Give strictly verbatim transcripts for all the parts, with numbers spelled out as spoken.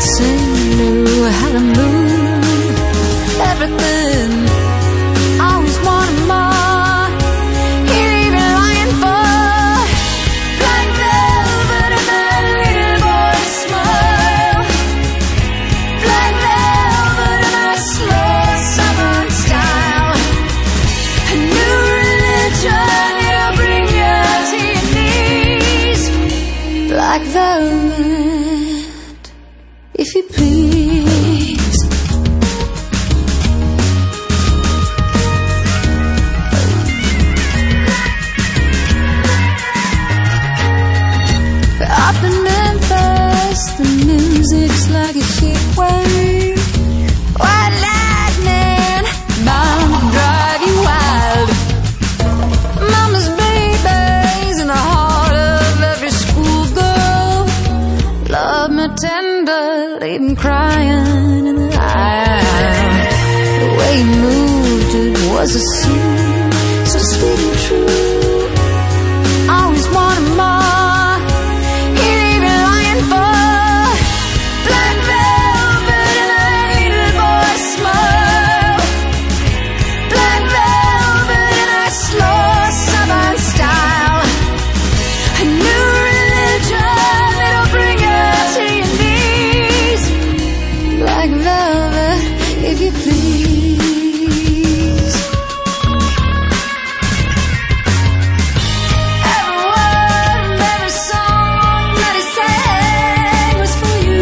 sing, knew how to move everything. Always wanted more. He'd even lying for black velvet and that little boy's smile. Black velvet and that slow southern style. A new religion, it'll bring you to your knees. Black velvet, if you please. Up in Memphis, the music's like a heat wave. White lightning, bound to drive you wild. Mama's babies in the heart of every schoolgirl. Love me tender, leave him crying in the aisle. The way he moved, it was a sin, so sweet and true. Always wanted more. He'd even lying for black velvet and that little boy's smile. Black velvet and that slow southern style. A new religion, it'll bring you to your knees. Black velvet, if you please. Every word and every song that he sang was for you.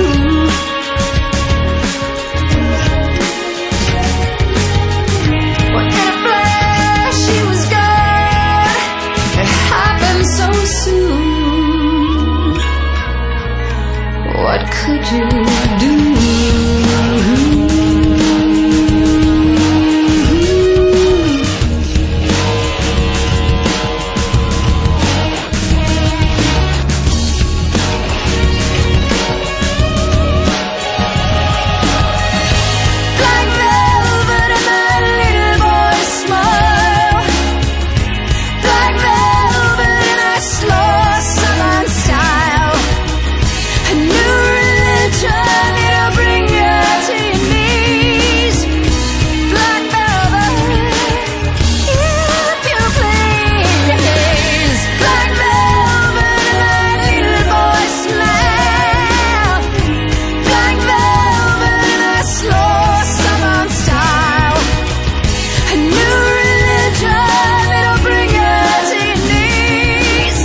Well, in a flash he was gone. It happened so soon. What could you do? Black velvet and that little boy's smile. Black velvet and that slow southern style. A new religion, it'll bring you to your knees. Black velvet, if you please. Black velvet and that little boy's smile. Black velvet and that slow southern style. A new religion, it'll bring you to your knees.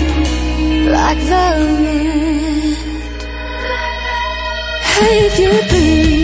Black velvet, if you please.